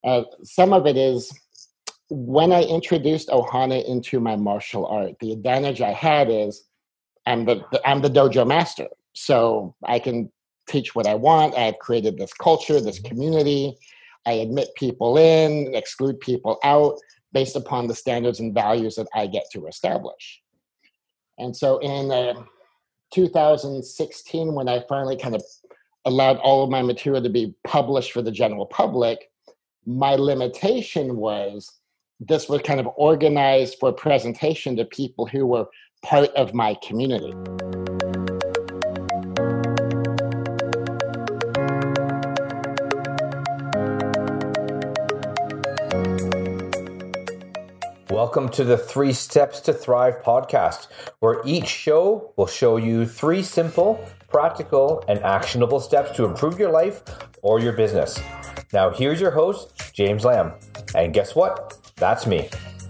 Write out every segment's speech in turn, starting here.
Some of it is when I introduced Ohana into my martial art, the advantage I had is I'm the dojo master, so I can teach what I want. I've created this culture, this community. I admit people in, exclude people out based upon the standards and values that I get to establish. And so in 2016, when I finally kind of allowed all of my material to be published for the general public, my limitation was this was kind of organized for presentation to people who were part of my community. Welcome to the 3 Steps to Thrive podcast, where each show will show you 3 simple, practical, and actionable steps to improve your life or your business. Now, here's your host, James Lamb. And guess what? That's me.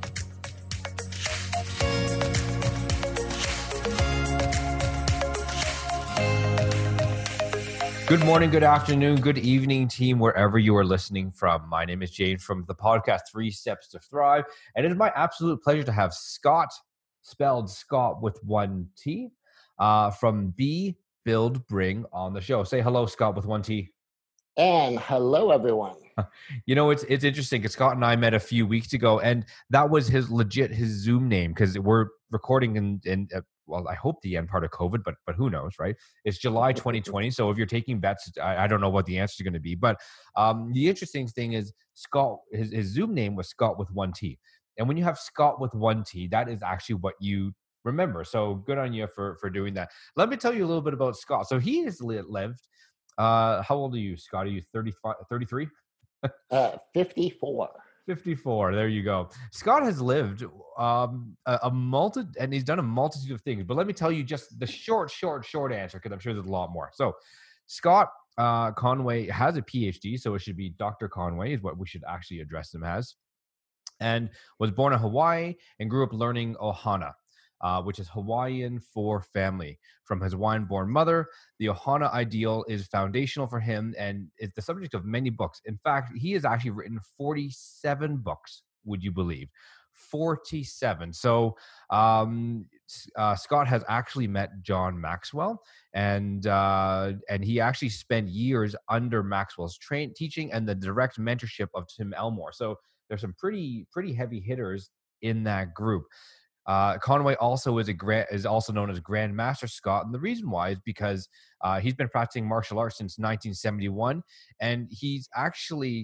Good morning, good afternoon, good evening, team, wherever you are listening from. My name is James from the podcast 3 Steps to Thrive, and it is my absolute pleasure to have Scott, spelled Scott with 1 T, from Be, Build, Bring on the show. Say hello, Scott, with 1 T. And hello, everyone. You know, it's interesting because Scott and I met a few weeks ago, and that was his Zoom name because we're recording in well, I hope the end part of COVID, but who knows, right? It's July 2020. So if you're taking bets, I don't know what the answer is going to be. But the interesting thing is Scott, his Zoom name was Scott with 1 T. And when you have Scott with 1 T, that is actually what you remember. So good on you for doing that. Let me tell you a little bit about Scott. So he has lived, how old are you, Scott? Are you 35, 33? 54. 54. There you go. Scott has lived and he's done a multitude of things. But let me tell you just the short answer, because I'm sure there's a lot more. So Scott Conway has a PhD, so it should be Dr. Conway is what we should actually address him as, and was born in Hawaii and grew up learning Ohana, which is Hawaiian for family. From his Hawaiian-born mother, the Ohana ideal is foundational for him and is the subject of many books. In fact, he has actually written 47 books, would you believe? 47. So Scott has actually met John Maxwell, and he actually spent years under Maxwell's teaching and the direct mentorship of Tim Elmore. So there's some pretty heavy hitters in that group. Conway also is also known as Grandmaster Scott, and the reason why is because he's been practicing martial arts since 1971, and he's actually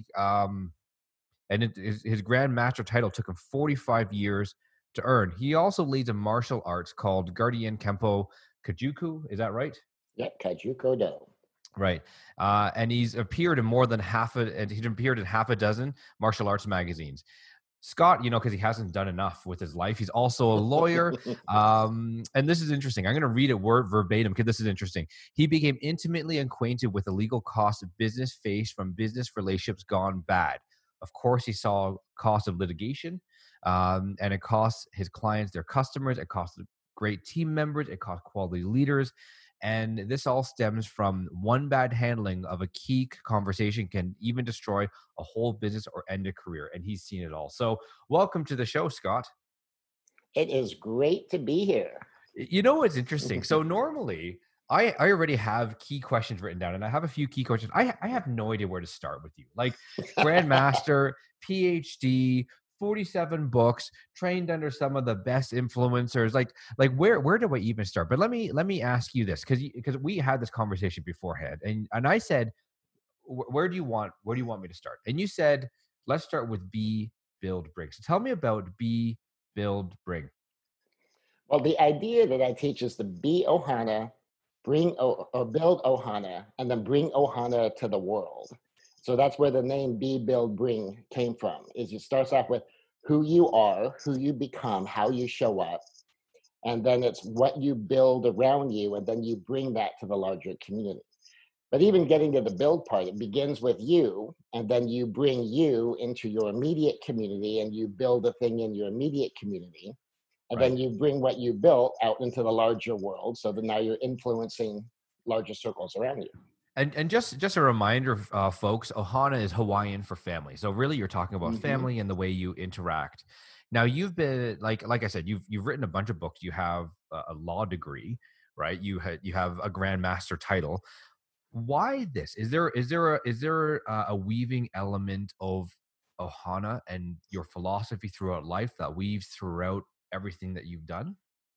his Grandmaster title took him 45 years to earn. He also leads a martial arts called Guardian Kempo Kajuku. Is that right? Yeah, Kajuko Do. Right. And he's appeared in half a dozen martial arts magazines. Scott, because he hasn't done enough with his life, he's also a lawyer. And this is interesting. I'm going to read it verbatim because this is interesting. He became intimately acquainted with the legal costs of business faced from business relationships gone bad. Of course, he saw cost of litigation, and it costs his clients, their customers. It costs great team members. It costs quality leaders. And this all stems from one bad handling of a key conversation can even destroy a whole business or end a career. And he's seen it all. So welcome to the show, Scott. It is great to be here. You know what's interesting? So normally I already have key questions written down, and I have a few key questions. I have no idea where to start with you. Like Grandmaster, PhD, 47 books, trained under some of the best influencers. Like where do I even start? But let me ask you this, because we had this conversation beforehand, and I said, where do you want me to start? And you said, let's start with Be, Build, Bring. So tell me about Be, Build, Bring. Well, the idea that I teach is to be Ohana, build Ohana, and then bring Ohana to the world. So that's where the name Be, Build, Bring came from. Is it starts off with who you are, who you become, how you show up, and then it's what you build around you, and then you bring that to the larger community. But even getting to the build part, it begins with you, and then you bring you into your immediate community, and you build a thing in your immediate community. And then you bring what you built out into the larger world, so that now you're influencing larger circles around you. And just a reminder, folks, Ohana is Hawaiian for family. So really, you're talking about Hmm. family and the way you interact. Now, you've been like I said, you've written a bunch of books. You have a law degree, right? You have a grandmaster title. Why this? Is there a weaving element of Ohana and your philosophy throughout life that weaves throughout everything that you've done?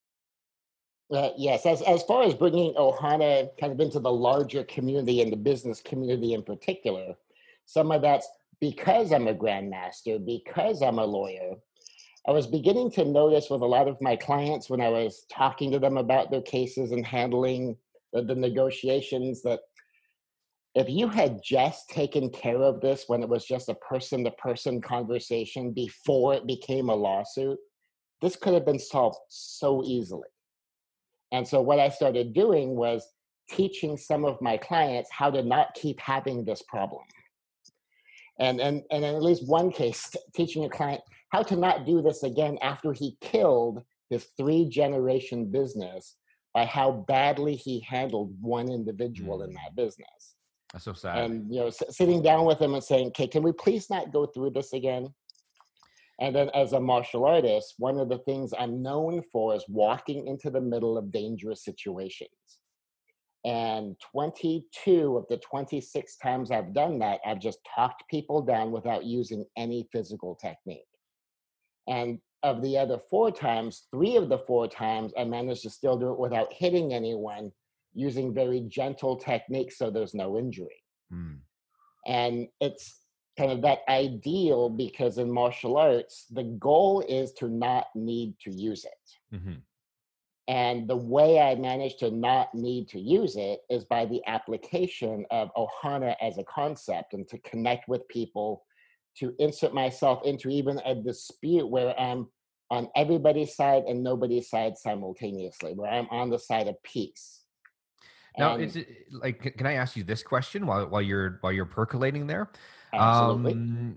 Yes, as far as bringing Ohana kind of into the larger community and the business community in particular, some of that's because I'm a grandmaster, because I'm a lawyer. I was beginning to notice with a lot of my clients when I was talking to them about their cases and handling the negotiations that if you had just taken care of this when it was just a person to person conversation before it became a lawsuit, this could have been solved so easily. And so what I started doing was teaching some of my clients how to not keep having this problem. And in at least one case, teaching a client how to not do this again after he killed his 3 generation business by how badly he handled one individual in Hmm. that business. That's so sad. And sitting down with him and saying, "Okay, can we please not go through this again?" And then as a martial artist, one of the things I'm known for is walking into the middle of dangerous situations. And 22 of the 26 times I've done that, I've just talked people down without using any physical technique. And of the other 4 times, 3 of the 4 times, I managed to still do it without hitting anyone using very gentle techniques so there's no injury. Mm. And it's kind of that ideal because in martial arts, the goal is to not need to use it. Hmm. And the way I managed to not need to use it is by the application of Ohana as a concept and to connect with people, to insert myself into even a dispute where I'm on everybody's side and nobody's side simultaneously, where I'm on the side of peace. Now, And can I ask you this question while you're percolating there? absolutely. Um,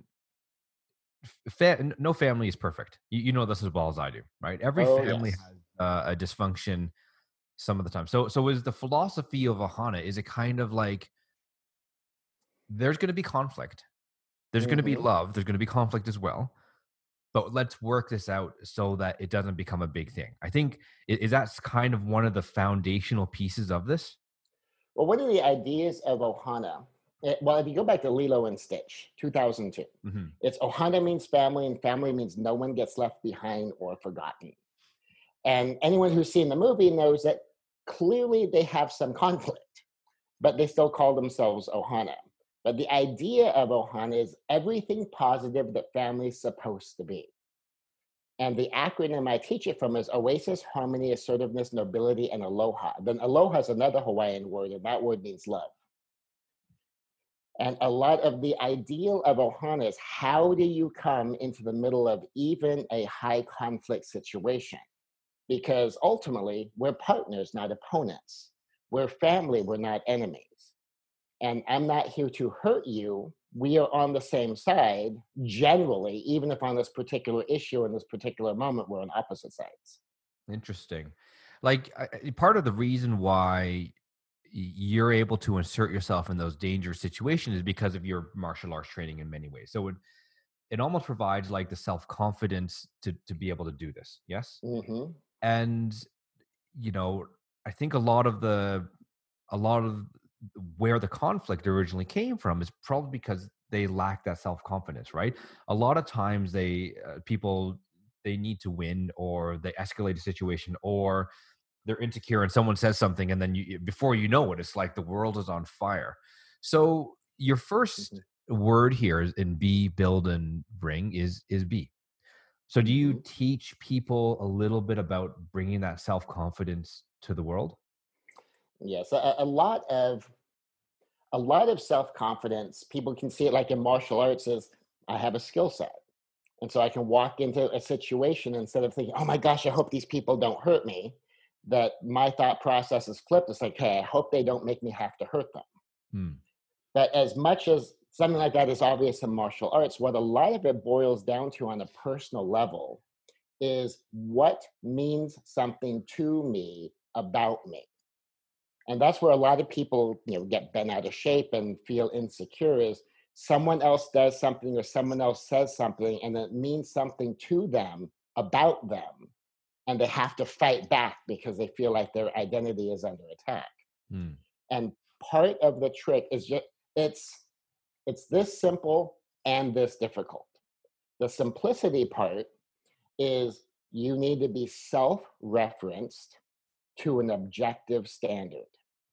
no family is perfect. You know this as well as I do, right? Every Oh, family yes. has a dysfunction some of the time. So is the philosophy of Ahana, is it kind of like there's going to be conflict, there's going to be Hmm. love, there's going to be conflict as well, but let's work this out so that it doesn't become a big thing. I think is that's kind of one of the foundational pieces of this. Well, one of the ideas of Ohana, well, if you go back to Lilo and Stitch, 2002, Hmm. it's Ohana means family, and family means no one gets left behind or forgotten. And anyone who's seen the movie knows that clearly they have some conflict, but they still call themselves Ohana. But the idea of Ohana is everything positive that family's supposed to be. And the acronym I teach it from is Oasis, Harmony, Assertiveness, Nobility, and Aloha. Then Aloha is another Hawaiian word, and that word means love. And a lot of the ideal of Ohana is how do you come into the middle of even a high conflict situation? Because ultimately, we're partners, not opponents. We're family, we're not enemies. And I'm not here to hurt you. We are on the same side, generally, even if on this particular issue in this particular moment, we're on opposite sides. Interesting. Like part of the reason why you're able to insert yourself in those dangerous situations is because of your martial arts training in many ways. So it almost provides like the self confidence to be able to do this. Yes. Hmm. And you know, I think a lot of where the conflict originally came from is probably because they lack that self-confidence, right? A lot of times people they need to win, or they escalate a situation, or they're insecure and someone says something, and then before you know it, it's like the world is on fire. So your first Hmm. word here in be, build, and bring is be. So do you Hmm. teach people a little bit about bringing that self-confidence to the world? Yes, a lot of self-confidence, people can see it like in martial arts is I have a skill set. And so I can walk into a situation instead of thinking, oh my gosh, I hope these people don't hurt me. That my thought process is flipped. It's like, hey, I hope they don't make me have to hurt them. Hmm. But as much as something like that is obvious in martial arts, what a lot of it boils down to on a personal level is what means something to me about me. And that's where a lot of people, get bent out of shape and feel insecure is someone else does something or someone else says something and it means something to them about them. And they have to fight back because they feel like their identity is under attack. Mm. And part of the trick is just it's this simple and this difficult. The simplicity part is you need to be self-referenced to an objective standard.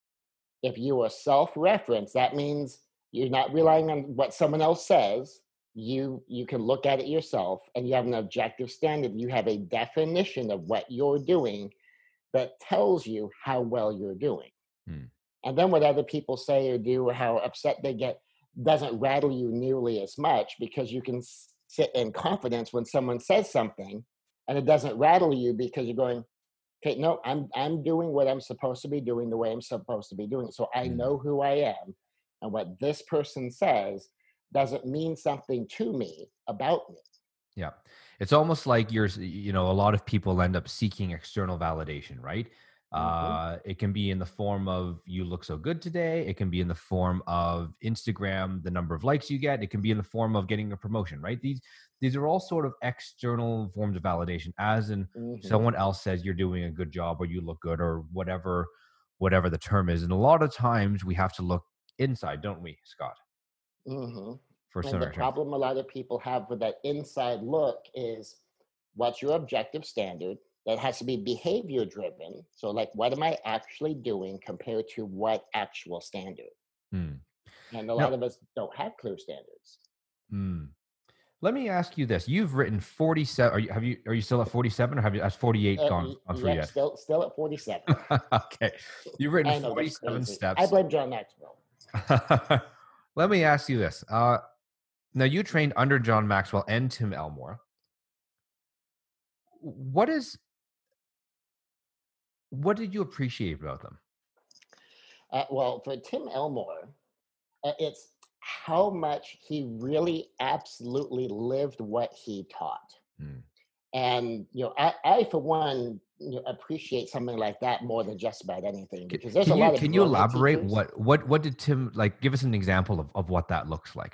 If you are self-referenced, that means you're not relying on what someone else says. You can look at it yourself and you have an objective standard. You have a definition of what you're doing that tells you how well you're doing. Mm. And then what other people say or do or how upset they get doesn't rattle you nearly as much because you can sit in confidence when someone says something and it doesn't rattle you because you're going, okay, no, I'm doing what I'm supposed to be doing the way I'm supposed to be doing it. So I Mm. know who I am, and what this person says doesn't mean something to me about me. Yeah. It's almost like a lot of people end up seeking external validation, right? Hmm. It can be in the form of you look so good today. It can be in the form of Instagram, the number of likes you get. It can be in the form of getting a promotion, right? These are all sort of external forms of validation, as in Hmm. someone else says you're doing a good job or you look good or whatever the term is. And a lot of times we have to look inside, don't we, Scott, Hmm. for And the certain strength. problem a lot of people have with that inside look is what's your objective standard? That has to be behavior driven. So, like, what am I actually doing compared to what actual standard? Hmm. And a lot Now, of us don't have clear standards. hmm. Let me ask you this. You've written 47. Are you still at 47 or has 48 gone through Yep, yet? still at 47. Okay. You've written I know that's 47 crazy. I steps. blame John Maxwell. Let me ask you this. Now you trained under John Maxwell and Tim Elmore. What is what did you appreciate about them? Well, for Tim Elmore, it's how much he really absolutely lived what he taught. Hmm. And I for one, appreciate something like that more than just about anything Can, because there's a can you lot of can you brilliant elaborate teachers. what did Tim like? Give us an example of what that looks like.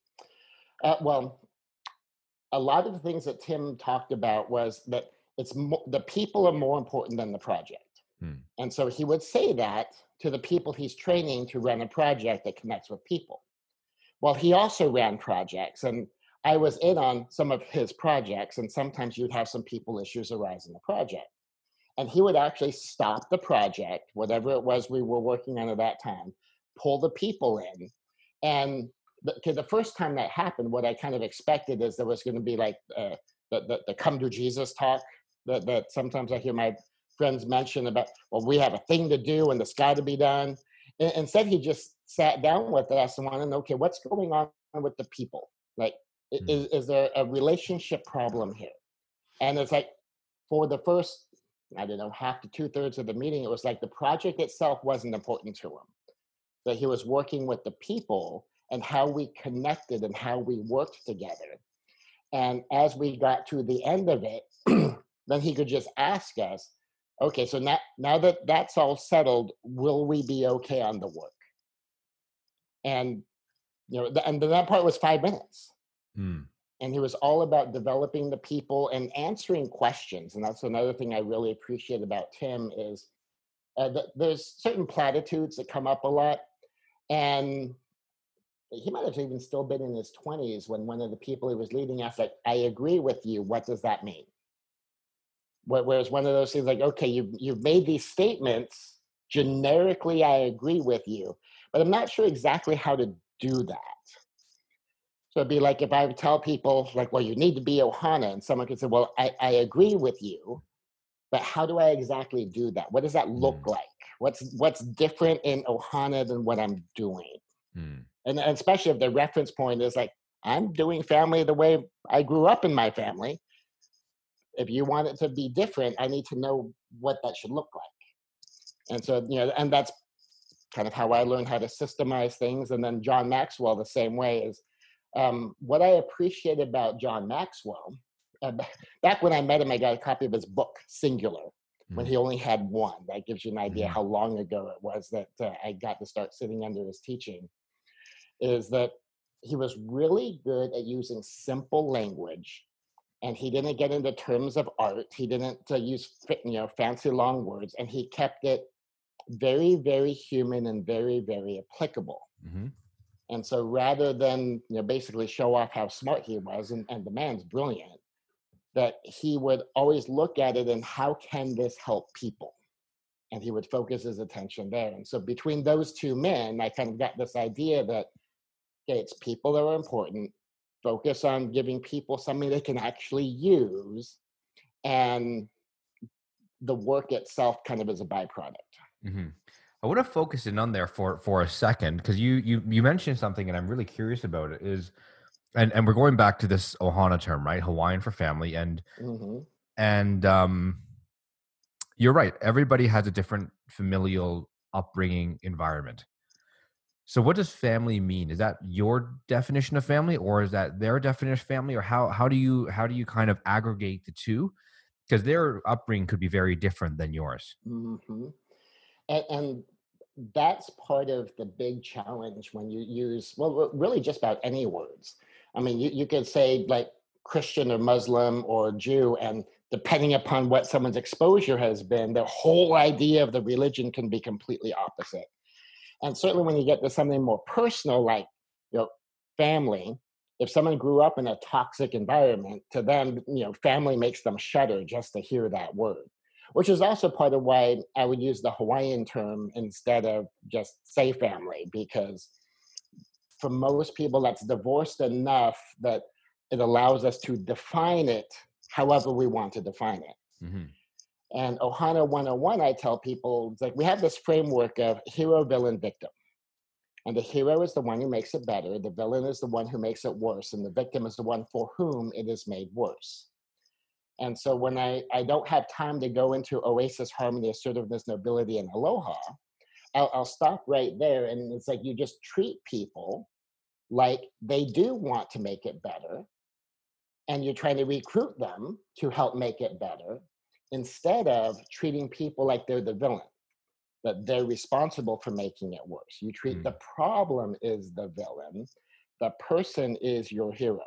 Well, a lot of the things that Tim talked about was that the people are more important than the project. Hmm. And so he would say that to the people he's training to run a project that connects with people. Well, he also ran projects, and I was in on some of his projects, and sometimes you'd have some people issues arise in the project. And he would actually stop the project, whatever it was we were working on at that time, pull the people in. And the first time that happened, what I kind of expected is there was going to be like the come to Jesus talk that sometimes I hear my friends mention about, well, we have a thing to do and it's got to be done. Instead, he just sat down with us and wanted to know, okay, what's going on with the people? Like, Hmm. is there a relationship problem here? And it's like, for the first, I don't know, half to two-thirds of the meeting, it was like the project itself wasn't important to him. That he was working with the people and how we connected and how we worked together. And as we got to the end of it, then he could just ask us, okay, so now that that's all settled, will we be okay on the work? And and then that part was 5 minutes. Hmm. And he was all about developing the people and answering questions. And that's another thing I really appreciate about Tim is there's certain platitudes that come up a lot. And he might have even still been in his 20s when one of the people he was leading asked, like, I agree with you. What does that mean? Whereas one of those things like, okay, you've made these statements. Generically, I agree with you, but I'm not sure exactly how to do that. So it'd be like if I would tell people, like, well, you need to be Ohana, and someone could say, well, I agree with you, but how do I exactly do that? What does that look Hmm. like? What's different in Ohana than what I'm doing? Hmm. And especially if the reference point is like, I'm doing family the way I grew up in my family. If you want it to be different, I need to know what that should look like. And so, and that's kind of how I learned how to systemize things. And then John Maxwell, the same way, is what I appreciate about John Maxwell. Uh, Back when I met him, I got a copy of his book, Singular. when Mhm. he only had one. That gives you an idea Mhm. how long ago it was that I got to start sitting under his teaching. Is that he was really good at using simple language, and he didn't get into terms of art. He didn't use fancy long words, and he kept it very, very human and very, very applicable. Mhm. And so rather than basically show off how smart he was, and the man's brilliant, that he would always look at it and how can this help people? And he would focus his attention there. And so between those two men, I kind of got this idea that okay, it's people that are important. Focus on giving people something they can actually use, and the work itself kind of is a byproduct. Mhm. I want to focus in on there for a second because you mentioned something and I'm really curious about it is and we're going back to this Ohana term, right? Hawaiian for family Hmm. and you're right. Everybody has a different familial upbringing environment. So what does family mean? Is that your definition of family or is that their definition of family or how do you kind of aggregate the two? Because their upbringing could be very different than yours. Hmm. And that's part of the big challenge when you use, well, really just about any words. I mean, you could say like Christian or Muslim or Jew, and depending upon what someone's exposure has been, the whole idea of the religion can be completely opposite. And certainly when you get to something more personal, like you know, family, if someone grew up in a toxic environment, to them, family makes them shudder just to hear that word. Which is also part of why I would use the Hawaiian term instead of just say family, because for most people that's divorced enough that it allows us to define it however we want to define it. Hmm. And Ohana 101, I tell people, it's like we have this framework of hero, villain, victim. And the hero is the one who makes it better, the villain is the one who makes it worse, and the victim is the one for whom it is made worse. And so when I don't have time to go into Oasis, harmony, assertiveness, nobility, and aloha, I'll stop right there. And it's like you just treat people like they do want to make it better, and you're trying to recruit them to help make it better instead of treating people like they're the villain, that they're responsible for making it worse. You treat the problem is the villain, the person is your hero.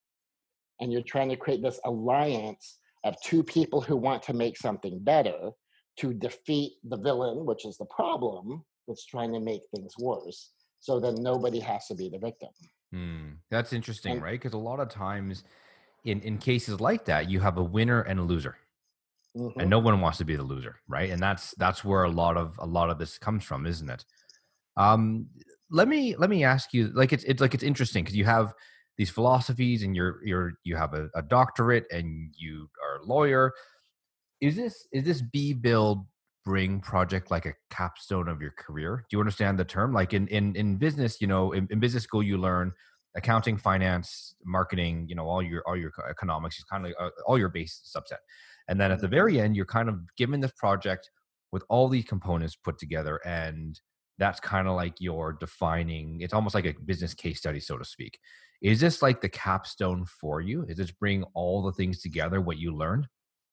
And you're trying to create this alliance of two people who want to make something better to defeat the villain, which is the problem that's trying to make things worse. So then nobody has to be the victim. That's interesting, And right? Because a lot of times in cases like that, you have a winner and a loser, and mhm. no one wants to be the loser, right? And that's where a lot of this comes from, isn't it? Um, let me ask you, like it's interesting because you have these philosophies and you have a doctorate and you are a lawyer. Is this be build bring project like a capstone of your career? Do you understand the term? Like in business, in business school you learn accounting, finance, marketing, all your economics is kind of all your base subset. And then at the Mhm. very end, you're kind of given this project with all these components put together, and that's kind of like your defining. It's almost like a business case study, so to speak. Is this like the capstone for you? Is this bring all the things together what you learned?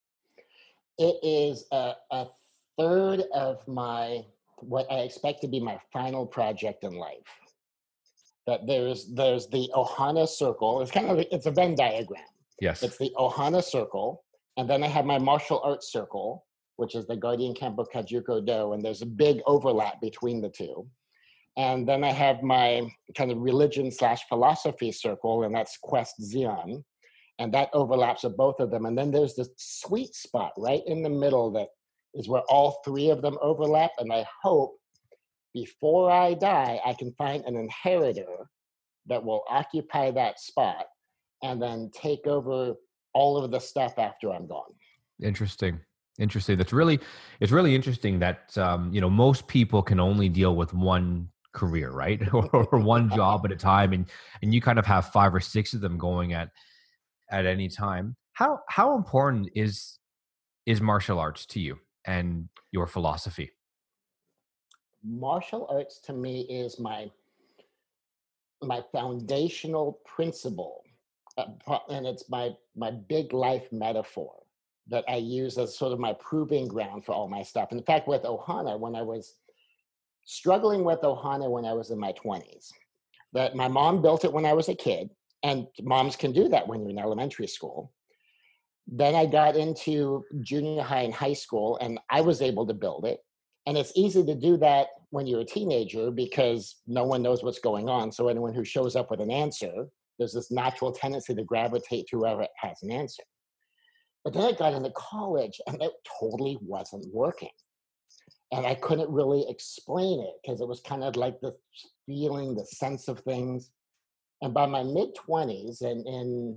It is a third of my what I expect to be my final project in life. That there's the Ohana circle. It's kind of it's a Venn diagram. Yes. It's the Ohana circle, and then I have my martial arts circle, which is the Guardian Kempo Kajuko Do, and there's a big overlap between the two. And then I have my kind of religion slash philosophy circle, and that's Quest Xeon, and that overlaps with both of them. And then there's this sweet spot right in the middle that is where all three of them overlap. And I hope before I die, I can find an inheritor that will occupy that spot and then take over all of the stuff after I'm gone. Interesting. Interesting. It's really interesting that most people can only deal with one career, right? Or one job at a time, and you kind of have five or six of them going at any time. How important is martial arts to you and your philosophy? Martial arts to me is my foundational principle, and it's my big life metaphor. that I use as sort of my proving ground for all my stuff. In fact, with Ohana, when I was struggling with Ohana when I was in my 20s, that my mom built it when I was a kid, and moms can do that when you're in elementary school. Then I got into junior high and high school, and I was able to build it. And it's easy to do that when you're a teenager because no one knows what's going on. So anyone who shows up with an answer, there's this natural tendency to gravitate to whoever has an answer. But then I got into college and it totally wasn't working. And I couldn't really explain it because it was kind of like the feeling, the sense of things. And by my mid 20s, and in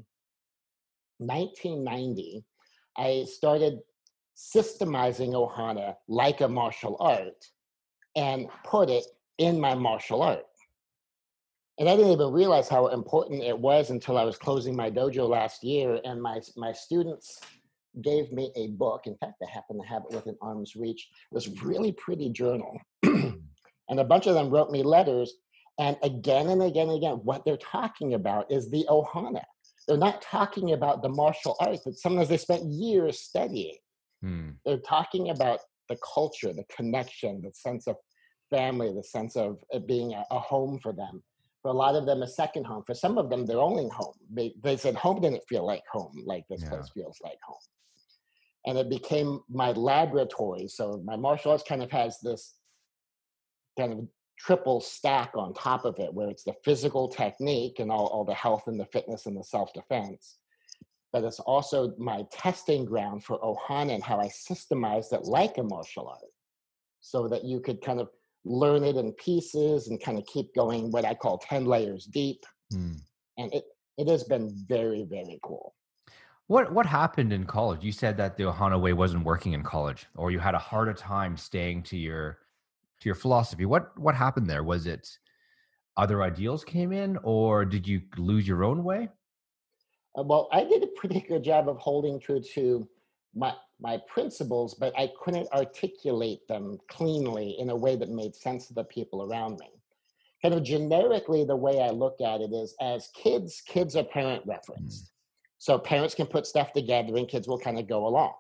1990, I started systemizing Ohana like a martial art and put it in my martial art. And I didn't even realize how important it was until I was closing my dojo last year, and my students gave me a book. In fact, I happen to have it within arm's reach. This really pretty journal. And a bunch of them wrote me letters. And again and again and again, what they're talking about is the Ohana. They're not talking about the martial arts that sometimes they spent years studying. They're talking about the culture, the connection, the sense of family, the sense of it being a home for them. For a lot of them, a second home. For some of them, their only home. They said home didn't feel like home, like this place feels like home. And it became my laboratory. So my martial arts kind of has this kind of triple stack on top of it, where it's the physical technique and all the health and the fitness and the self-defense. But it's also my testing ground for Ohana and how I systemized it like a martial art so that you could kind of learn it in pieces and kind of keep going what I call 10 layers deep. And it has been very, very cool. What happened in college? You said that the Ohana way wasn't working in college, or you had a harder time staying to your philosophy. What happened there? Was it other ideals came in, or did you lose your own way? Well, I did a pretty good job of holding true to my principles, but I couldn't articulate them cleanly in a way that made sense to the people around me. Kind of generically, the way I look at it is as kids are parent referenced. So parents can put stuff together and kids will kind of go along.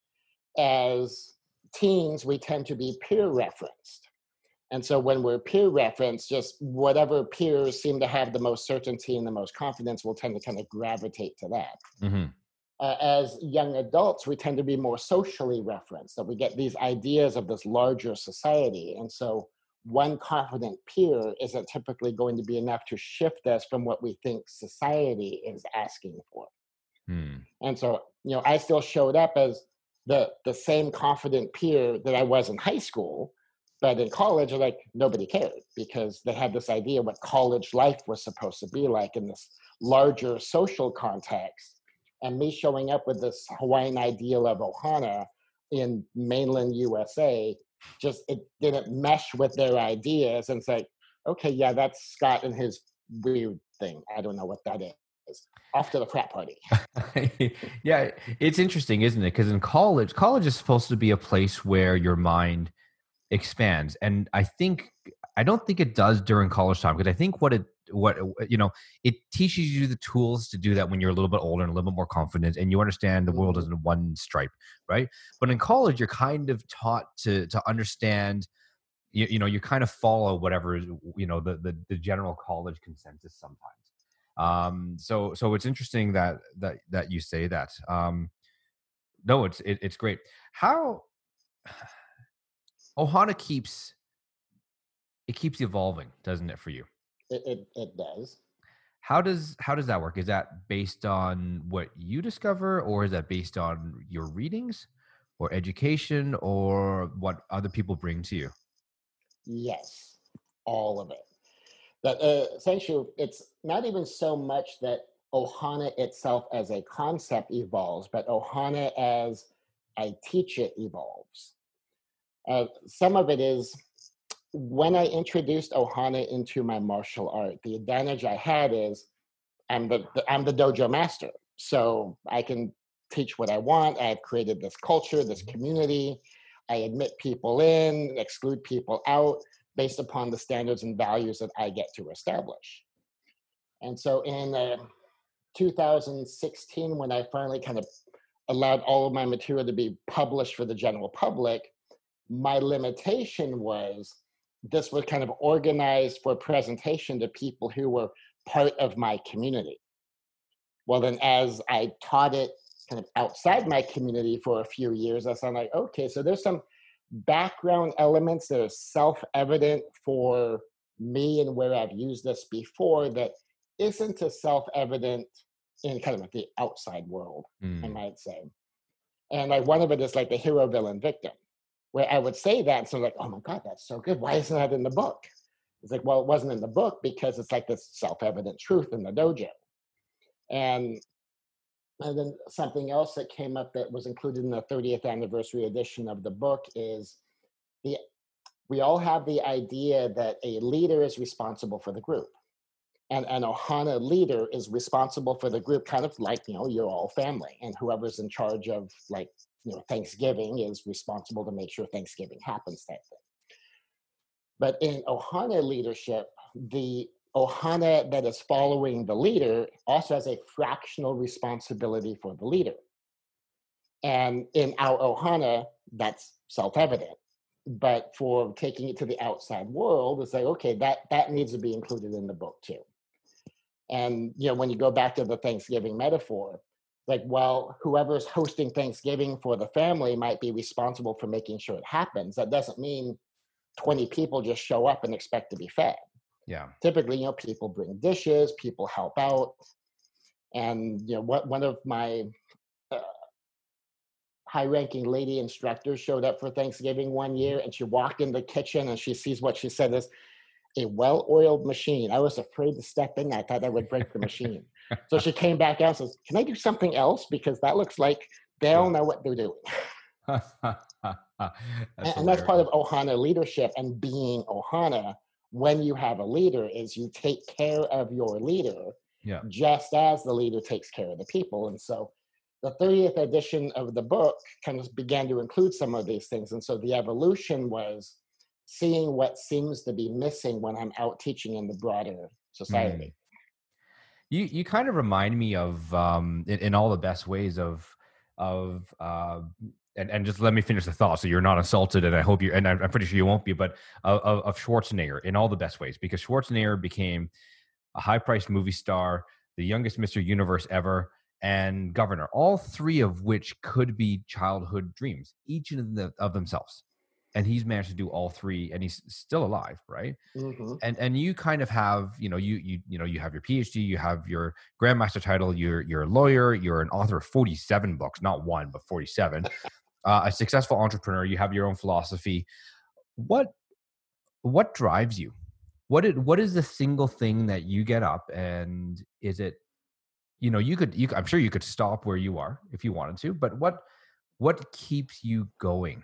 As teens, we tend to be peer referenced. And so when we're peer referenced, just whatever peers seem to have the most certainty and the most confidence, we'll tend to kind of gravitate to that. As young adults, we tend to be more socially referenced, that we get these ideas of this larger society. And so one confident peer isn't typically going to be enough to shift us from what we think society is asking for. And so, I still showed up as the same confident peer that I was in high school, but in college, like nobody cared because they had this idea what college life was supposed to be like in this larger social context. And me showing up with this Hawaiian ideal of Ohana in mainland USA, just it didn't mesh with their ideas. And it's like, okay, yeah, that's Scott and his weird thing. I don't know what that is. Off to the frat party. Yeah, it's interesting, isn't it? Because in college is supposed to be a place where your mind expands, and I don't think it does during college time, because I think it teaches you the tools to do that when you're a little bit older and a little bit more confident, and you understand the world isn't one stripe, right? But in college, you're kind of taught to understand. You kind of follow whatever the general college consensus sometimes. So it's interesting that you say that. No, it's great. How Ohana keeps evolving, doesn't it, for you? It does. How does that work? Is that based on what you discover, or is that based on your readings or education or what other people bring to you? Yes, all of it. That essentially, it's not even so much that Ohana itself as a concept evolves, but Ohana as I teach it evolves. Some of it is when I introduced Ohana into my martial art, the advantage I had is I'm the dojo master, so I can teach what I want. I've created this culture, this community. I admit people in, exclude people out based upon the standards and values that I get to establish. And so in 2016, when I finally kind of allowed all of my material to be published for the general public. My limitation was this was kind of organized for presentation to people who were part of my community. Well, then as I taught it kind of outside my community for a few years, I was like, okay, so there's some background elements that are self-evident for me and where I've used this before that isn't as self-evident in kind of like the outside world, I Mm. might say. And like one of it is like the hero, villain, victim, where I would say that, and so like, oh my God, that's so good. Why isn't that in the book? It's like, well, it wasn't in the book because it's like this self-evident truth in the dojo. And then something else that came up that was included in the 30th anniversary edition of the book is the we all have the idea that a leader is responsible for the group. And an Ohana leader is responsible for the group, kind of like, you're all family. And whoever's in charge of like, Thanksgiving is responsible to make sure Thanksgiving happens type thing. But in Ohana leadership, the Ohana that is following the leader also has a fractional responsibility for the leader. And in our Ohana, that's self-evident. But for taking it to the outside world, it's like, okay, that needs to be included in the book too. And when you go back to the Thanksgiving metaphor, like, well, whoever's hosting Thanksgiving for the family might be responsible for making sure it happens. That doesn't mean 20 people just show up and expect to be fed. Yeah. Typically, people bring dishes, people help out. And what one of my uh, high-ranking lady instructors showed up for Thanksgiving one year, and she walked in the kitchen and she sees what she said is a well-oiled machine. I was afraid to step in. I thought I would break the machine. So she came back out and says, "Can I do something else? Because that looks like they don't know what they're doing." That's And that's part of hilarious. Ohana leadership and being Ohana. When you have a leader, is you take care of your leader Yeah. just as the leader takes care of the people. And so the 30th edition of the book kind of began to include some of these things. And so the evolution was seeing what seems to be missing when I'm out teaching in the broader Mm. society. You kind of remind me of in all the best ways of and just let me finish the thought so you're not insulted, and I hope you, and I'm pretty sure you won't be, but of Schwarzenegger in all the best ways, because Schwarzenegger became a high-priced movie star, the youngest Mr. Universe ever, and governor, all three of which could be childhood dreams, each of themselves. And he's managed to do all three, and he's still alive, right? Hmm. And you kind of have, you have your PhD, you have your grandmaster title, you're a lawyer, you're an author of 47 books, not one but 47, a successful entrepreneur, you have your own philosophy. What what drives you? What is the single thing that you get up, and is it, I'm sure you could stop where you are if you wanted to, but what keeps you going?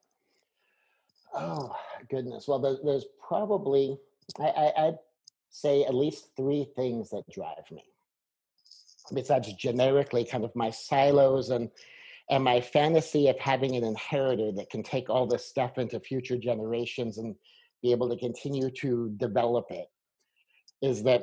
Oh, goodness. Well, there's probably, I'd say at least three things that drive me. Besides generically kind of my silos and my fantasy of having an inheritor that can take all this stuff into future generations and be able to continue to develop it, is that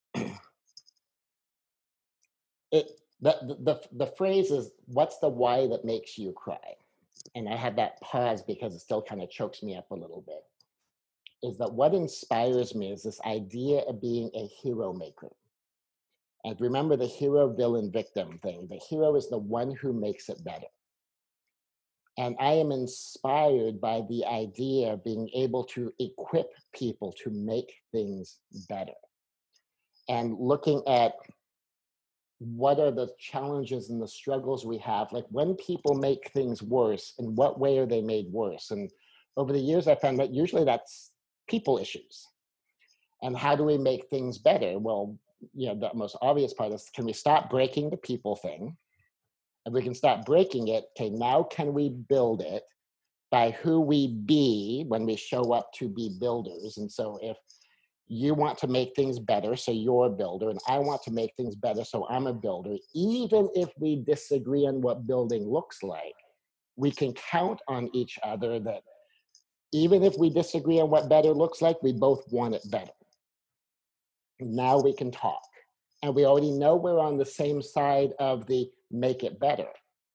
it the phrase is, what's the why that makes you cry? And I have that pause because it still kind of chokes me up a little bit. Is that what inspires me is this idea of being a hero maker. And remember the hero, villain, victim thing. The hero is the one who makes it better. And I am inspired by the idea of being able to equip people to make things better. And looking at what are the challenges and the struggles we have, like when people make things worse, in what way are they made worse? And over the years, I found that usually that's people issues. And how do we make things better? Well, the most obvious part is, can we stop breaking the people thing? If we can stop breaking it, okay, now can we build it by who we be when we show up to be builders? And so if you want to make things better, so you're a builder, and I want to make things better, so I'm a builder, even if we disagree on what building looks like, we can count on each other that even if we disagree on what better looks like, we both want it better. Now we can talk. And we already know we're on the same side of the make it better.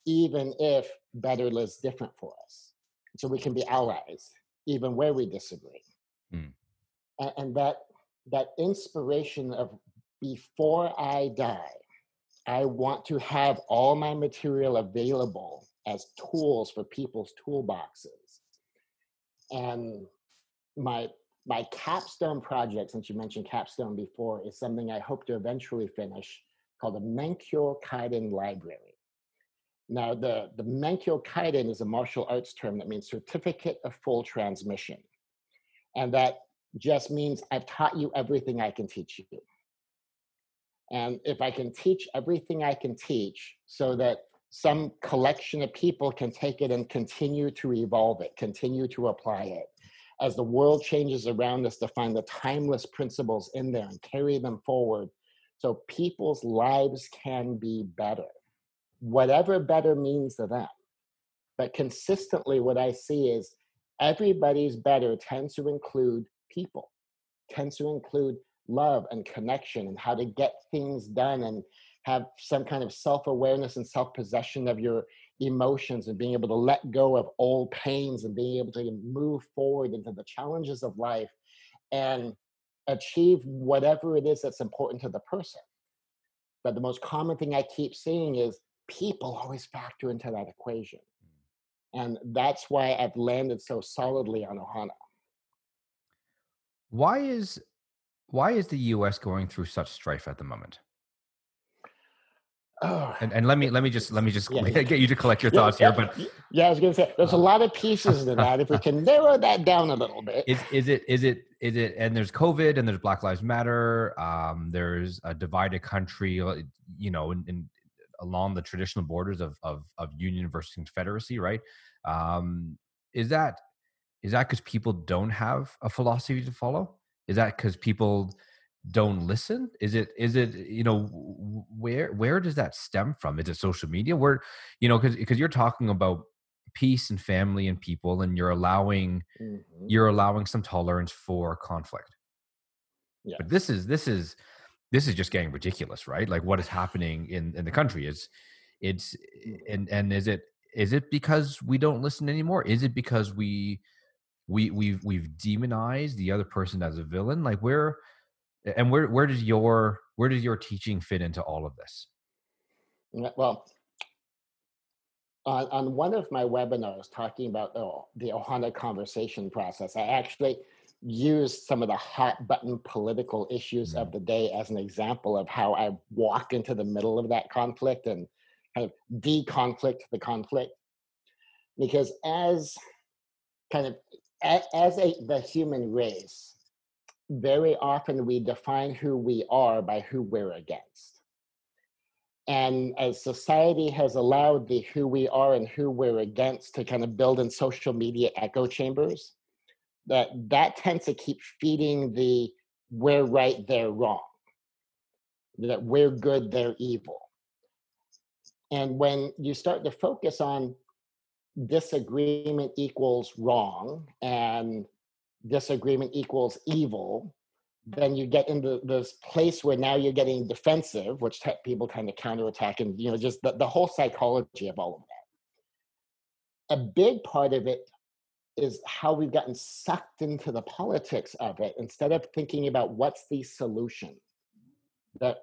even if better lives different for us. So we can be allies, even where we disagree. Mm. And that inspiration of before I die, I want to have all my material available as tools for people's toolboxes. And my my capstone project, since you mentioned capstone before, is something I hope to eventually finish called the Menkyo Kaiden Library. Now, the Menkyo Kaiden is a martial arts term that means Certificate of Full Transmission. And that just means I've taught you everything I can teach you. And if I can teach everything I can teach so that some collection of people can take it and continue to evolve it, continue to apply it, as the world changes around us, to find the timeless principles in there and carry them forward so people's lives can be better, whatever better means to them. But consistently, what I see is everybody's better tends to include people, tends to include love and connection and how to get things done and have some kind of self-awareness and self-possession of your emotions and being able to let go of old pains and being able to move forward into the challenges of life and achieve whatever it is that's important to the person. But the most common thing I keep seeing is people always factor into that equation. And that's why I've landed so solidly on Ohana. Why is the U.S. going through such strife at the moment? Oh, And let me just yeah, get you to collect your yeah, thoughts here. But yeah. I was going to say there's a lot of pieces to that. If we can narrow that down a little bit. is it? And there's COVID, and there's Black Lives Matter. There's a divided country, along the traditional borders of Union versus Confederacy, right? Um, is that because people don't have a philosophy to follow? Is that because people don't listen? Is it where does that stem from? Is it social media? Where, because you're talking about peace and family and people, and you're allowing Mhm. some tolerance for conflict. But Yes. this is just getting ridiculous, right? Like, what is happening in the country is it's Mhm. and is it because we don't listen anymore? Is it because we've demonized the other person as a villain? Like, where does your teaching fit into all of this? Well, on one of my webinars talking about the Ohana conversation process, I actually used some of the hot button political issues Mm. of the day as an example of how I walk into the middle of that conflict and kind of de-conflict the conflict. Because as kind of the human race, very often we define who we are by who we're against. And as society has allowed the who we are and who we're against to kind of build in social media echo chambers, that tends to keep feeding the we're right, they're wrong, that we're good, they're evil. And when you start to focus on disagreement equals wrong and disagreement equals evil, then you get into this place where now you're getting defensive, which people kind of counterattack, and just the whole psychology of all of that. A big part of it is how we've gotten sucked into the politics of it instead of thinking about what's the solution. That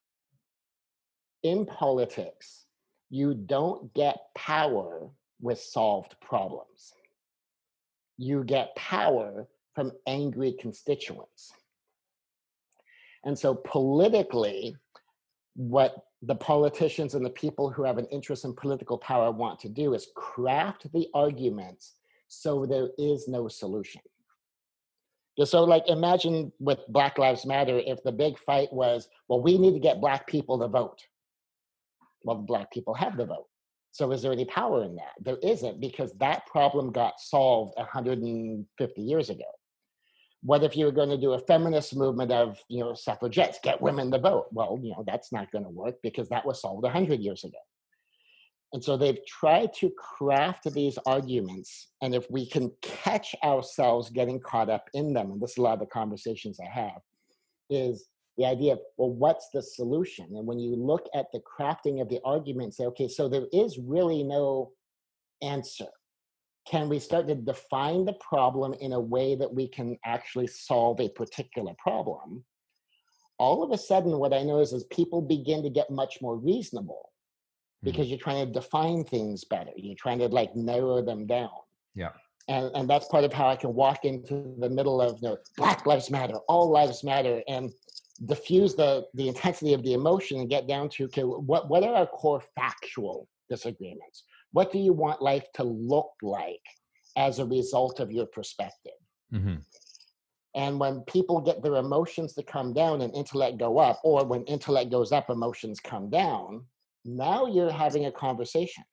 in politics, you don't get power with solved problems. You get power from angry constituents. And so politically, what the politicians and the people who have an interest in political power want to do is craft the arguments so there is no solution. So, like, imagine with Black Lives Matter, if the big fight was, well, we need to get Black people to vote. Well, Black people have the vote. So is there any power in that? There isn't, because that problem got solved 150 years ago. What if you were going to do a feminist movement of, suffragettes, get women to vote? Well, that's not going to work because that was solved 100 years ago. And so they've tried to craft these arguments. And if we can catch ourselves getting caught up in them, and this is a lot of the conversations I have, is The idea of, well, what's the solution? And when you look at the crafting of the argument, say, okay, so there is really no answer. Can we start to define the problem in a way that we can actually solve a particular problem? All of a sudden, what I notice is people begin to get much more reasonable Mm. because you're trying to define things better. You're trying to like narrow them down. Yeah. And that's part of how I can walk into the middle of, Black Lives Matter, all lives matter, and diffuse the intensity of the emotion and get down to, okay, what are our core factual disagreements? What do you want life to look like as a result of your perspective? Hmm. And when people get their emotions to come down and intellect go up, or when intellect goes up, emotions come down, now you're having a conversation.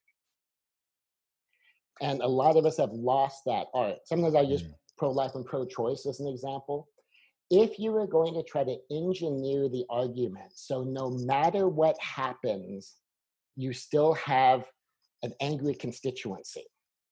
And a lot of us have lost that art. Sometimes I use Mm. pro-life and pro-choice as an example. If you were going to try to engineer the argument, so no matter what happens, you still have an angry constituency,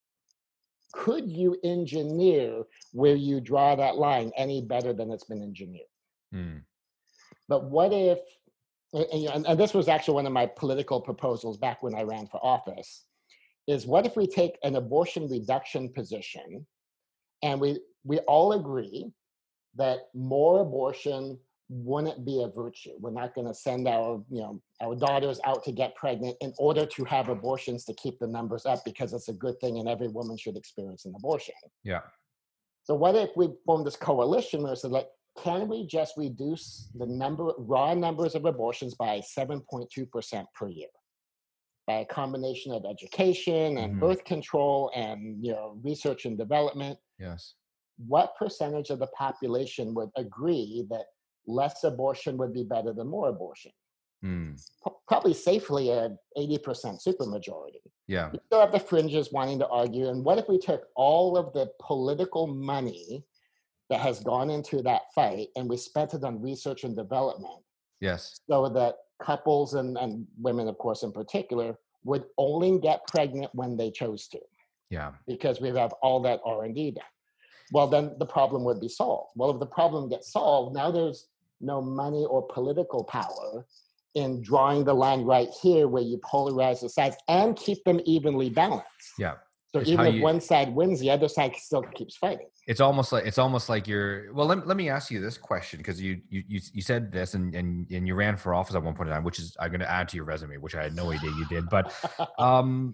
could you engineer where you draw that line any better than it's been engineered? Mm. But what if, and this was actually one of my political proposals back when I ran for office, is what if we take an abortion reduction position and we all agree that more abortion wouldn't be a virtue. We're not going to send our daughters out to get pregnant in order to have abortions to keep the numbers up because it's a good thing and every woman should experience an abortion. Yeah. So what if we form this coalition where it's like, can we just reduce the raw numbers of abortions by 7.2% per year by a combination of education and Hmm. birth control and research and development? Yes. What percentage of the population would agree that less abortion would be better than more abortion? Mm. Probably safely a 80% supermajority. Yeah. You still have the fringes wanting to argue. And what if we took all of the political money that has gone into that fight and we spent it on research and development Yes. so that couples and women, of course, in particular, would only get pregnant when they chose to, Yeah. because we have all that R&D done? Well, then the problem would be solved. Well, if the problem gets solved, now there's no money or political power in drawing the line right here where you polarize the sides and keep them evenly balanced. Yeah. So It's how even if you one side wins, the other side still keeps fighting. it's almost like you're well let me ask you this question because you said this and you ran for office at one point in time, which is I'm going to add to your resume, which I had no idea you did. But um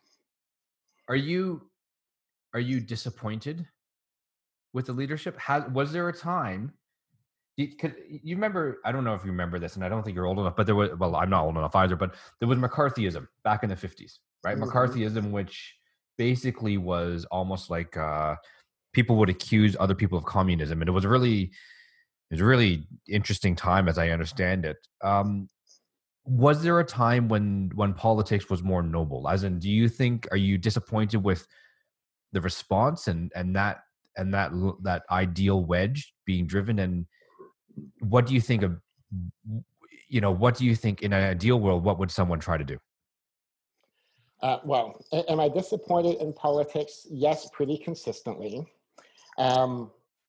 are you disappointed with the leadership? Was there a time? Because you remember, I don't know if you remember this, and I don't think you're old enough, but there was, well, I'm not old enough either, but there was McCarthyism back in the 50s, right? Mhm. McCarthyism, which basically was almost like people would accuse other people of communism. And it was a really interesting time as I understand it. Was there a time when politics was more noble? As in, are you disappointed with the response and that ideal wedge being driven? And what do you think of what do you think in an ideal world, what would someone try to do? Well, am I disappointed in politics? Yes, pretty consistently. Um,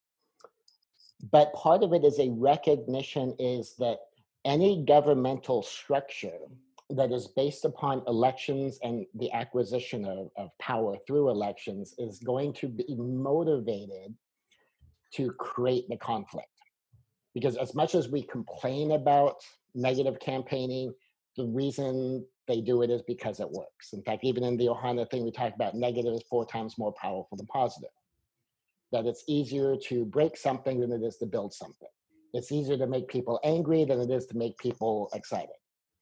but part of it is a recognition is that any governmental structure that is based upon elections and the acquisition of power through elections is going to be motivated to create the conflict. Because as much as we complain about negative campaigning, the reason they do it is because it works. In fact, even in the Ohana thing, we talk about negative is 4 times more powerful than positive. That it's easier to break something than it is to build something. It's easier to make people angry than it is to make people excited.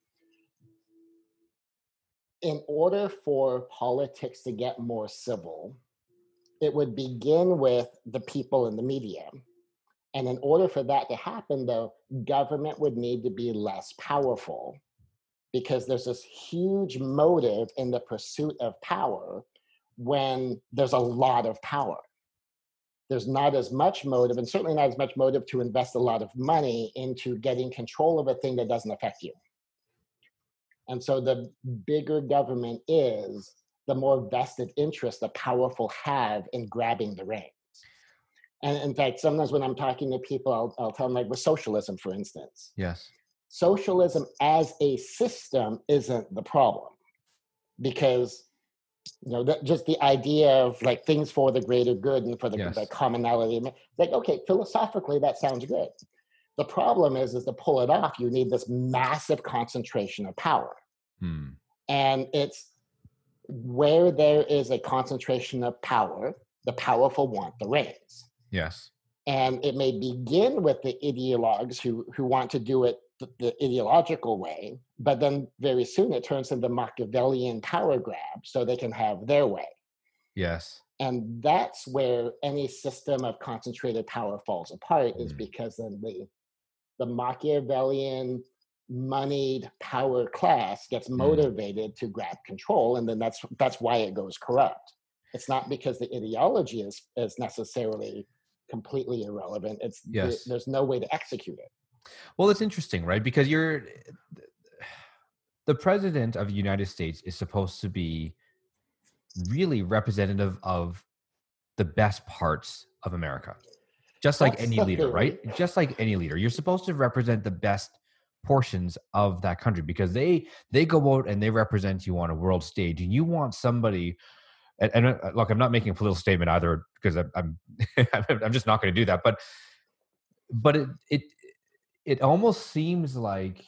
In order for politics to get more civil, it would begin with the people in the media. And in order for that to happen, though, government would need to be less powerful because there's this huge motive in the pursuit of power when there's a lot of power. There's not as much motive, and certainly not as much motive to invest a lot of money into getting control of a thing that doesn't affect you. And so the bigger government is, the more vested interest the powerful have in grabbing the reins. And in fact, sometimes when I'm talking to people, I'll tell them, like with socialism, for instance, Yes. socialism as a system isn't the problem, because just the idea of like things for the greater good and for the Yes. commonality, like, okay, philosophically that sounds good. The problem is to pull it off, you need this massive concentration of power. Hmm. And it's where there is a concentration of power, the powerful want the reins. Yes. And it may begin with the ideologues who want to do it the ideological way, but then very soon it turns into Machiavellian power grab so they can have their way. Yes. And that's where any system of concentrated power falls apart, is because then the Machiavellian moneyed power class gets motivated to grab control, and then that's why it goes corrupt. It's not because the ideology is necessarily completely irrelevant. Yes. There's no way to execute it. Well, it's interesting, right? Because the president of the United States is supposed to be really representative of the best parts of America. Just like That's any the leader, theory. right? Just like any leader. You're supposed to represent the best portions of that country, because they go out and they represent you on a world stage, and you want somebody. And look, I'm not making a political statement either, because I'm I'm just not going to do that. But it almost seems like,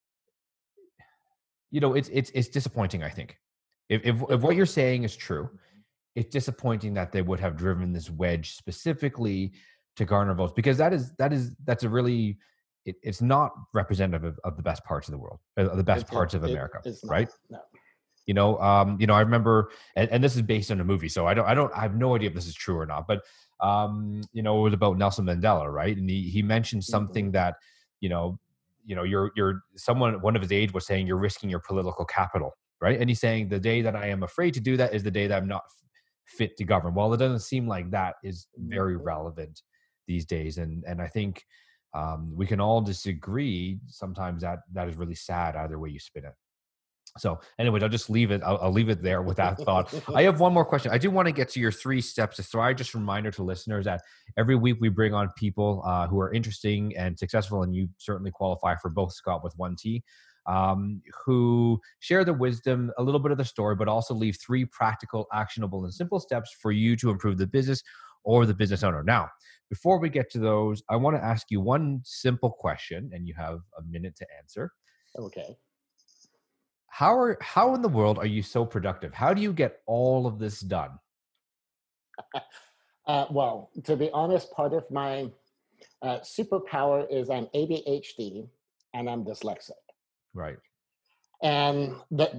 it's disappointing. I think if what you're saying is true, it's disappointing that they would have driven this wedge specifically to garner votes, because that's a really, it's not representative of the best parts of the world, of the best parts of America, right? No. I remember, and this is based on a movie, so I have no idea if this is true or not, but it was about Nelson Mandela, right? And he mentioned something that, you're someone, one of his aides was saying, you're risking your political capital, right? And he's saying, the day that I am afraid to do that is the day that I'm not fit to govern. Well, it doesn't seem like that is very relevant these days, and I think we can all disagree sometimes that is really sad either way you spin it. So anyways, I'll just leave it. I'll leave it there with that thought. I have one more question. I do want to get to your 3 steps to thrive. Just a reminder to listeners that every week we bring on people who are interesting and successful, and you certainly qualify for both, Scott, with 1T, who share the wisdom, a little bit of the story, but also leave 3 practical, actionable, and simple steps for you to improve the business or the business owner. Now, before we get to those, I want to ask you one simple question, and you have a minute to answer. Okay. How in the world are you so productive? How do you get all of this done? Well, to be honest, part of my superpower is I'm ADHD and I'm dyslexic. Right. And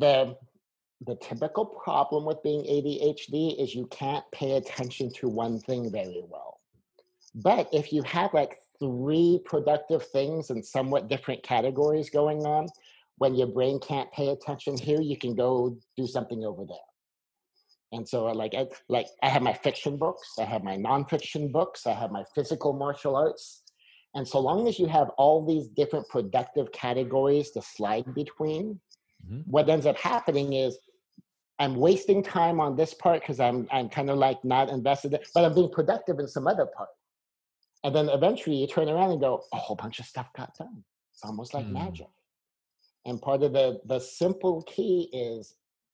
the typical problem with being ADHD is you can't pay attention to one thing very well. But if you have like 3 productive things in somewhat different categories going on, when your brain can't pay attention here, you can go do something over there. And so I have my fiction books, I have my nonfiction books, I have my physical martial arts. And so long as you have all these different productive categories to slide between, what ends up happening is I'm wasting time on this part because I'm kind of like not invested, but I'm being productive in some other part. And then eventually you turn around and go, a whole bunch of stuff got done. It's almost like magic. And part of the simple key is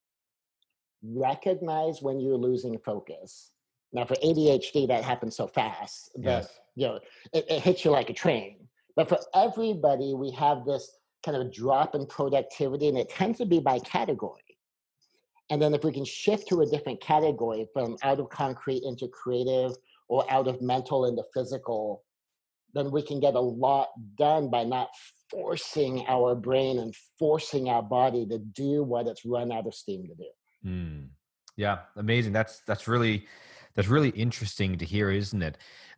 recognize when you're losing focus. Now, for ADHD, that happens so fast that it hits you like a train. But for everybody, we have this kind of drop in productivity, and it tends to be by category. And then if we can shift to a different category, from out of concrete into creative, or out of mental into physical, then we can get a lot done by not forcing our brain and forcing our body to do what it's run out of steam to do. Yeah, amazing. That's really interesting to hear, isn't it?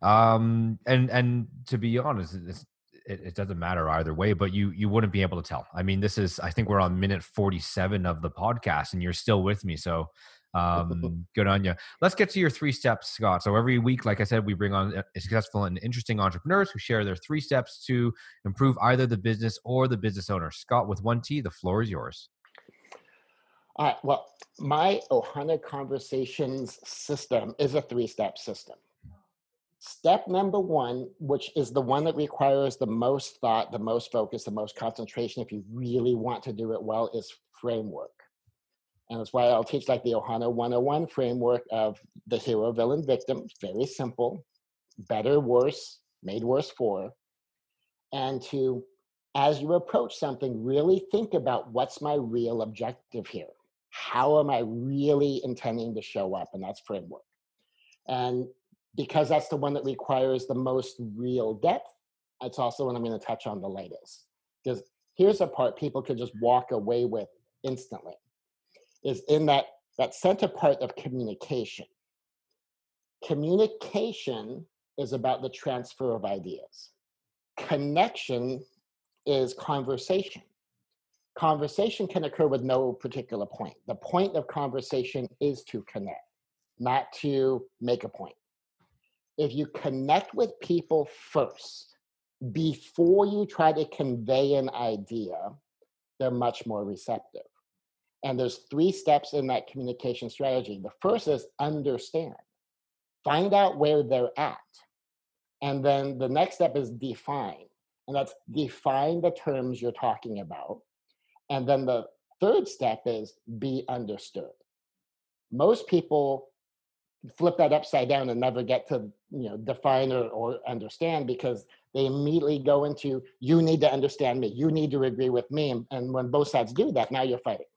And to be honest, it doesn't matter either way, but you wouldn't be able to tell. I mean, I think we're on minute 47 of the podcast, and you're still with me. So good on you. Let's get to your 3 steps, Scott. So every week, like I said, we bring on successful and interesting entrepreneurs who share their 3 steps to improve either the business or the business owner. Scott, with 1T, the floor is yours. All right. Well, my Ohana Conversations system is a 3-step system. Step number one, which is the one that requires the most thought, the most focus, the most concentration, if you really want to do it well, is framework. And that's why I'll teach like the Ohana 101 framework of the hero, villain, victim. Very simple, better, worse, made worse for. And to, as you approach something, really think about what's my real objective here. How am I really intending to show up? And that's framework. And because that's the one that requires the most real depth, it's also what I'm going to touch on the latest. Because here's a part people could just walk away with instantly, is in that center part of communication. Communication is about the transfer of ideas. Connection is conversation. Conversation can occur with no particular point. The point of conversation is to connect, not to make a point. If you connect with people first, before you try to convey an idea, they're much more receptive. And there's 3 steps in that communication strategy. The first is understand. Find out where they're at. And then the next step is define. And that's define the terms you're talking about. And then the third step is be understood. Most people flip that upside down and never get to define or understand, because they immediately go into, you need to understand me, you need to agree with me. And when both sides do that, now you're fighting.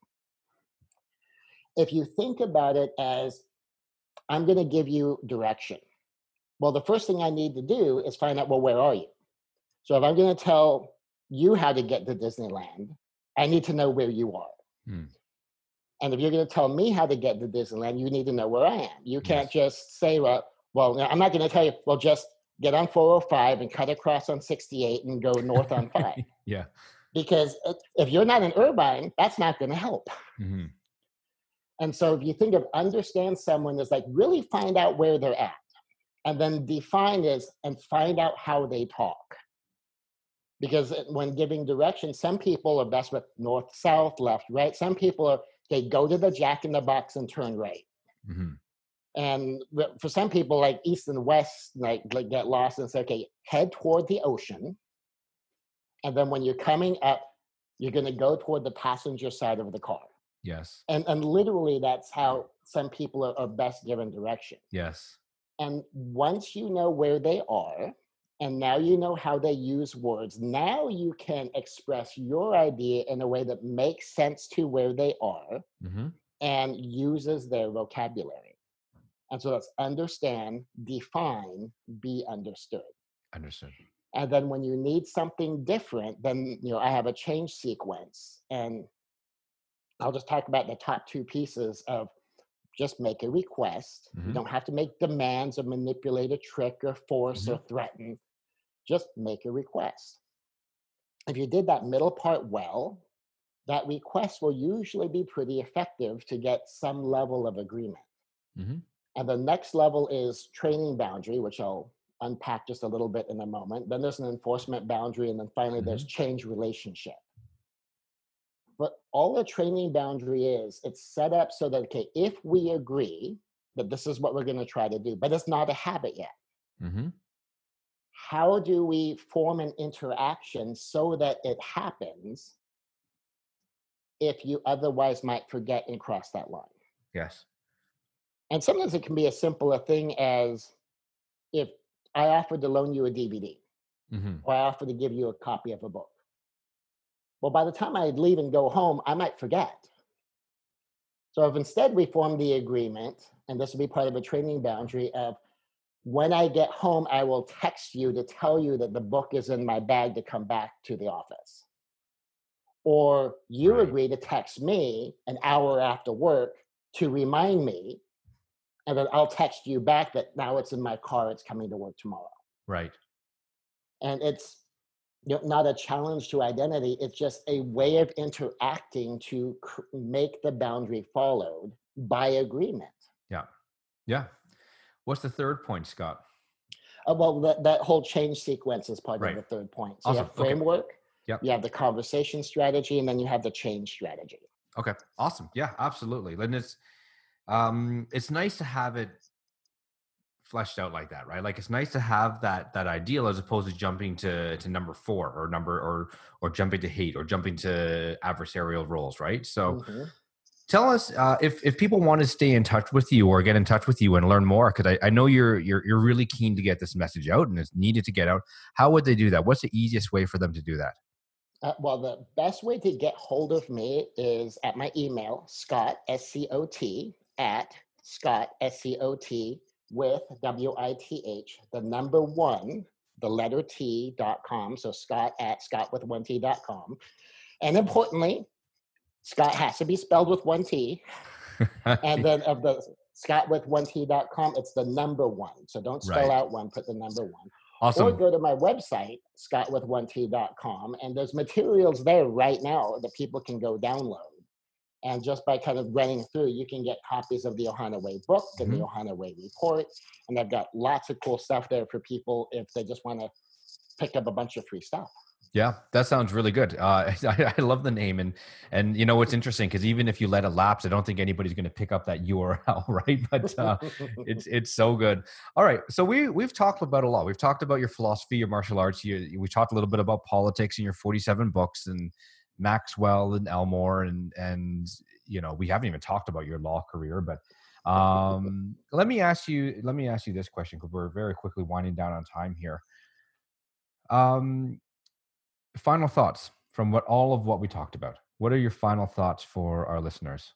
If you think about it as, I'm going to give you direction. Well, the first thing I need to do is find out, well, where are you? So if I'm going to tell you how to get to Disneyland, I need to know where you are. And if you're going to tell me how to get to Disneyland, you need to know where I am. You can't just say, well, I'm not going to tell you, well, just get on 405 and cut across on 68 and go north on 5. Yeah. Because if you're not in Irvine, that's not going to help. Mm-hmm. And so if you think of understand someone as like really find out where they're at, and then define is and find out how they talk. Because when giving direction, some people are best with north, south, left, right. Some people are, okay, go to the Jack in the Box and turn right. Mm-hmm. And for some people, like east and west, like get lost and say, okay, head toward the ocean. And then when you're coming up, you're going to go toward the passenger side of the car. Yes. And literally, that's how some people are best given direction. Yes. And once you know where they are, and now you know how they use words, now you can express your idea in a way that makes sense to where they are, mm-hmm. and uses their vocabulary. And so that's understand, define, be understood. Understood. And then when you need something different, then I have a change sequence. And I'll just talk about the top 2 pieces of just make a request. Mm-hmm. You don't have to make demands or manipulate a trick or force mm-hmm. or threaten. Just make a request. If you did that middle part well, that request will usually be pretty effective to get some level of agreement. Mm-hmm. And the next level is training boundary, which I'll unpack just a little bit in a moment. Then there's an enforcement boundary, and then finally there's change relationship. But all a training boundary is, it's set up so that, okay, if we agree that this is what we're going to try to do, but it's not a habit yet. Mm-hmm. How do we form an interaction so that it happens if you otherwise might forget and cross that line? Yes. And sometimes it can be as simple a thing as, if I offered to loan you a DVD, mm-hmm. or I offered to give you a copy of a book. Well, by the time I leave and go home, I might forget. So if instead we form the agreement, and this will be part of a training boundary of, when I get home, I will text you to tell you that the book is in my bag to come back to the office. Or you agree to text me an hour after work to remind me, and then I'll text you back that now it's in my car, it's coming to work tomorrow. Right. And it's not a challenge to identity. It's just a way of interacting to make the boundary followed by agreement. Yeah. Yeah. What's the third point, Scott? Well, that whole change sequence is part of the third point. So awesome. You have framework, Yep. You have the conversation strategy, and then you have the change strategy. Okay. Awesome. Yeah, absolutely. And it's nice to have it fleshed out like that, right? Like it's nice to have that ideal as opposed to jumping to number 4 or jumping to hate or jumping to adversarial roles, right? So tell us if people want to stay in touch with you or get in touch with you and learn more, because I know you're really keen to get this message out and it's needed to get out. How would they do that? What's the easiest way for them to do that? Well, the best way to get hold of me is at my email, Scott, SCOT, at Scott, SCOT, with WITH, the number 1, the letter T.com. So Scott at scottwith1t.com. And importantly, Scott has to be spelled with 1 T. And then of the scottwith1t.com, it's the number 1. So don't spell out 1, put the number 1. Awesome. Or go to my website, scottwith1t.com, and there's materials there right now that people can go download. And just by kind of running through, you can get copies of the Ohana Way book and the Ohana Way report. And I've got lots of cool stuff there for people if they just want to pick up a bunch of free stuff. Yeah, that sounds really good. I love the name, and you know what's interesting, because even if you let it lapse, I don't think anybody's going to pick up that URL, right? But it's so good. All right, so we've talked about a lot. We've talked about your philosophy, your martial arts. We talked a little bit about politics and your 47 books and Maxwell and Elmore, and you know we haven't even talked about your law career. But let me ask you this question, because we're very quickly winding down on time here. Final thoughts from all of what we talked about. What are your final thoughts for our listeners?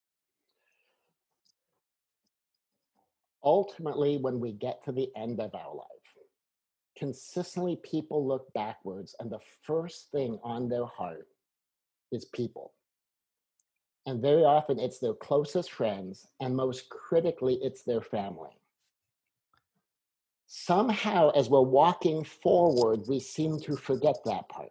Ultimately, when we get to the end of our life, consistently people look backwards and the first thing on their heart is people. And very often it's their closest friends, and most critically, it's their family. Somehow, as we're walking forward, we seem to forget that part.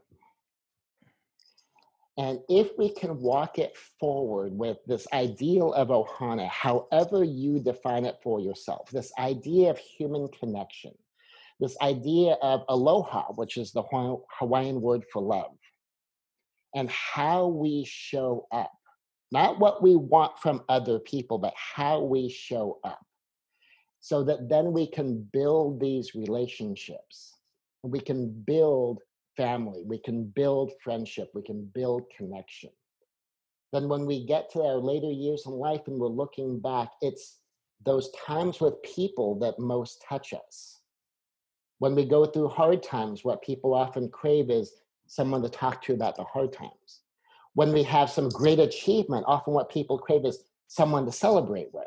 And if we can walk it forward with this ideal of Ohana, however you define it for yourself, this idea of human connection, this idea of aloha, which is the Hawaiian word for love, and how we show up, not what we want from other people, but how we show up. So that then we can build these relationships. We can build family. We can build friendship. We can build connection. Then when we get to our later years in life and we're looking back, it's those times with people that most touch us. When we go through hard times, what people often crave is someone to talk to about the hard times. When we have some great achievement, often what people crave is someone to celebrate with.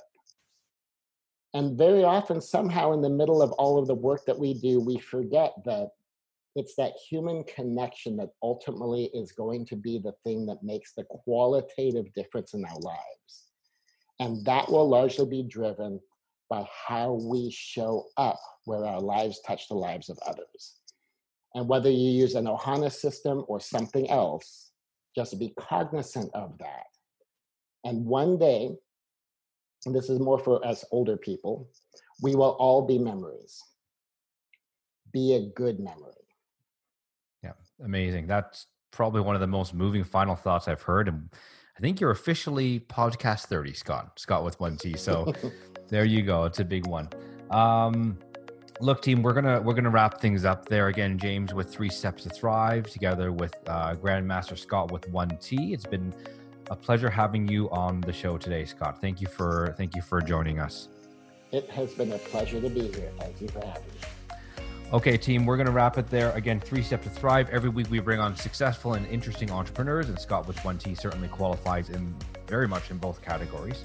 And very often, somehow in the middle of all of the work that we do, we forget that it's that human connection that ultimately is going to be the thing that makes the qualitative difference in our lives. And that will largely be driven by how we show up where our lives touch the lives of others. And whether you use an Ohana system or something else, just be cognizant of that. And one day, and this is more for us older people, we will all be memories. Be a good memory. Yeah, amazing. That's probably one of the most moving final thoughts I've heard. And I think you're officially podcast 30, Scott with 1T. So there you go. It's a big one. Look, team, we're gonna wrap things up there. Again, James with 3 Steps to Thrive, together with Grandmaster Scott with 1T. It's been a pleasure having you on the show today, Scott. Thank you for joining us. It has been a pleasure to be here. Thank you for having me. Okay, team, we're going to wrap it there. Again, 3 Steps to Thrive. Every week we bring on successful and interesting entrepreneurs, and Scott with 1T certainly qualifies very much in both categories.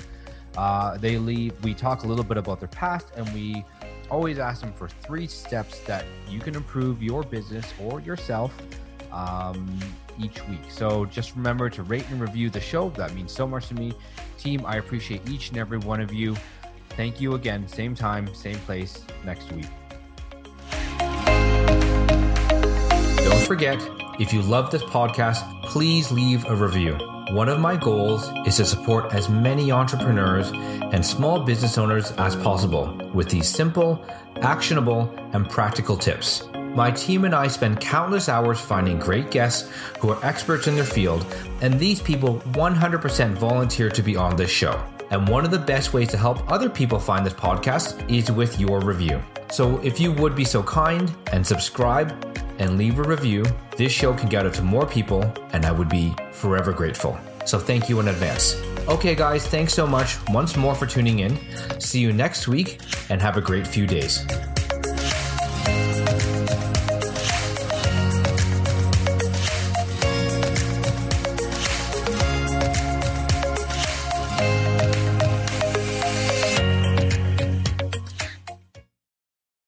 We talk a little bit about their past, and we always ask them for 3 steps that you can improve your business or yourself each week. So just remember to rate and review the show. That means so much to me. Team, I appreciate each and every one of you. Thank you again. Same time, same place next week. Don't forget, if you love this podcast, please leave a review. One of my goals is to support as many entrepreneurs and small business owners as possible with these simple, actionable, and practical tips. My team and I spend countless hours finding great guests who are experts in their field, and these people 100% volunteer to be on this show. And one of the best ways to help other people find this podcast is with your review. So if you would be so kind and subscribe and leave a review, this show can get out to more people, and I would be forever grateful. So thank you in advance. Okay, guys, thanks so much once more for tuning in. See you next week, and have a great few days.